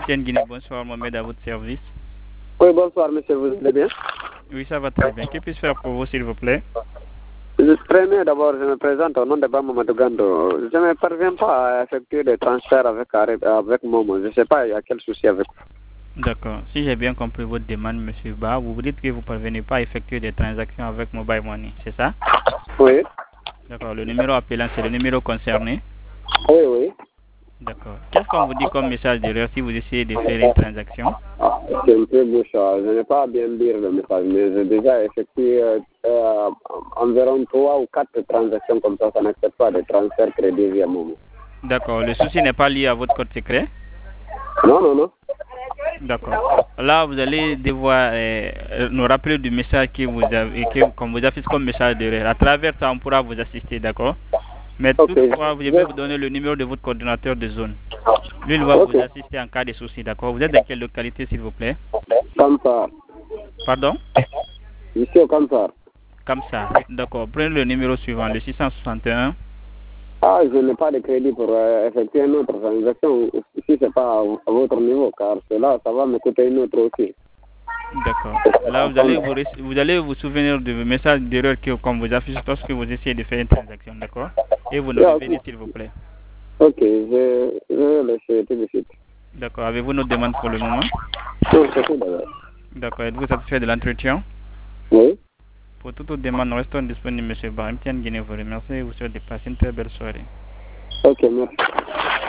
MTN Guinée, bonsoir, Mohamed à votre service. Oui, bonsoir, monsieur, vous allez bien? Oui, ça va très bien. Que puis-je faire pour vous, s'il vous plaît? Très bien, d'abord, je me présente au nom de Bama Madugando. Je ne parviens pas à effectuer des transferts avec Momo. Je ne sais pas, il y a quel souci avec vous. D'accord. Si j'ai bien compris votre demande, monsieur Ba, vous dites que vous ne parvenez pas à effectuer des transactions avec Mobile Money, c'est ça? Oui. D'accord. Le numéro appelant, c'est le numéro concerné? Oui, oui. D'accord. Qu'est-ce qu'on vous dit comme message d'erreur si vous essayez de faire une transaction? C'est un peu bouche. Je n'ai pas bien lire le message, mais j'ai déjà effectué environ 3 ou 4 transactions comme ça n'accepte pas de transfert crédit via Momo. D'accord. Le souci n'est pas lié à votre code secret? Non, non, non. D'accord. Là, vous allez devoir nous rappeler du message que vous avez, qu'on vous affiche comme message d'erreur. À travers ça, on pourra vous assister, d'accord? Mais toutefois, je vais vous donner le numéro de votre coordinateur de zone. Lui, il va vous assister en cas de souci, d'accord? Vous êtes dans quelle localité, s'il vous plaît? Kamsar. Pardon? Ici au Kamsar. Kamsar. D'accord. Prenez le numéro suivant, le 661. Ah, je n'ai pas de crédit pour effectuer une autre transaction si ce n'est pas à votre niveau, car cela, ça va me coûter une autre aussi. D'accord. Là, vous allez vous souvenir du message d'erreur qu'on vous affiche lorsque vous essayez de faire une transaction, d'accord? Et vous nous revenez, s'il vous plaît. Ok, je vais laisser tout de suite. D'accord. Avez-vous notre demande pour le moment? Non, c'est tout d'abord. D'accord. Êtes-vous satisfait de l'entretien? Oui. Pour toute autre demande, nous restons disponibles, M. Baramtian Guinée vous remercie et vous souhaite de passer une très belle soirée. Ok, merci.